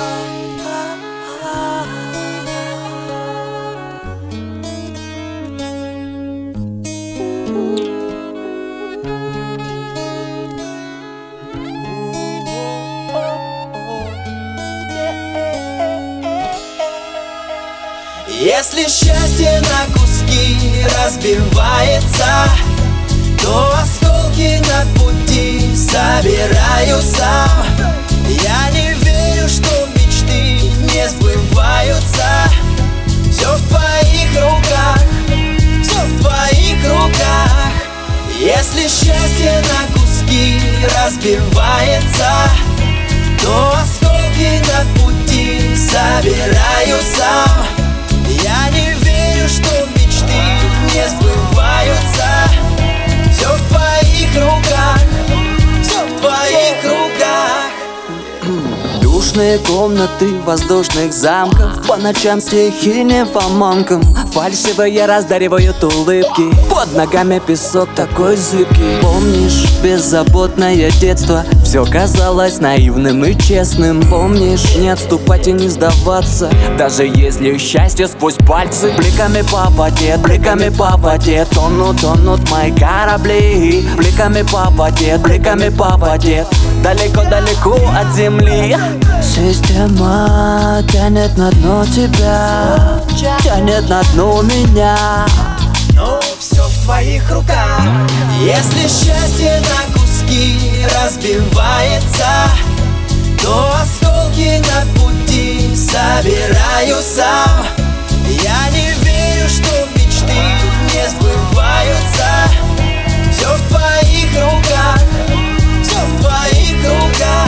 Если счастье на куски разбивается, то осколки на пути собираю сам. Я не верю, что мечты не сбываются. Все в твоих руках, все в твоих руках. Если счастье на куски разбивается, то осколки на пути собираю сам. Я не верю, что мечты не сбываются. Все в твоих руках, все в твоих руках. Душные комнаты воздушных замков, по ночам стихи нимфоманкам. Фальшивые раздаривают улыбки, под ногами песок такой зыбкий. Помнишь беззаботное детство? Все казалось наивным и честным. Помнишь, не отступать и не сдаваться, даже если счастье сквозь пальцы. Бликами по воде тонут мои корабли. Бликами по воде, далеко-далеко от земли. Система тянет на дно тебя, тянет на дно меня. Но все в твоих руках. Если счастье на куски разбивается, то осколки на пути собираю сам. Я не верю, что мечты не сбываются. Все в твоих руках, все в твоих руках.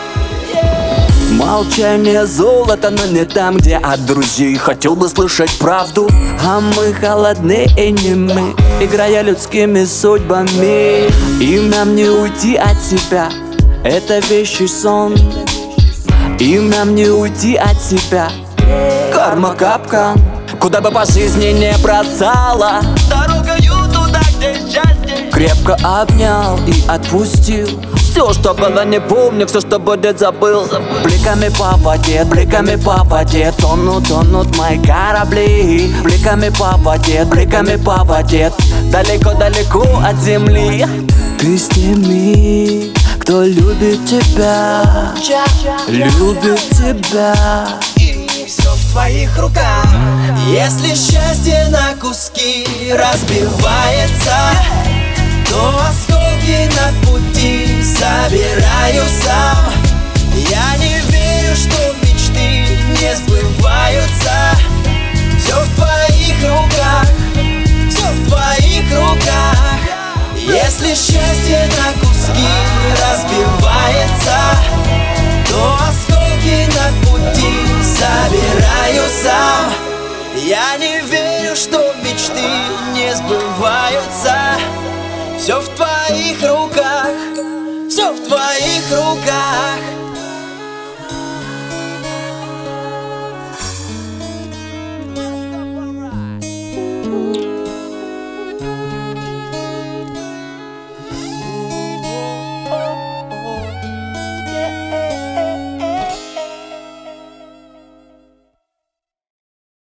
Молчание золото, но не там, где от друзей. Хотел бы слышать правду, а мы холодны и немы, играя людскими судьбами. И нам не уйти от себя, это вещий сон. И нам не уйти от себя, карма капкан. Куда бы по жизни не бросала, Дорогою туда, где счастье. крепко обнял и отпустил. Все, что было, не помню, все, что будет, забыл. Бликами по воде тонут мои корабли. Бликами по воде, далеко-далеко от земли. Ты с теми, кто любит тебя, любит тебя. И все в твоих руках. Если счастье на куски разбивается, то осколки на пути собираю сам. Я не верю, что мечты не сбываются. Все в твоих руках, все в твоих руках. Если счастье на куски разбивается, то осколки на пути собираю сам. Я не верю, что мечты не сбываются. Все в твоих руках, все в твоих руках.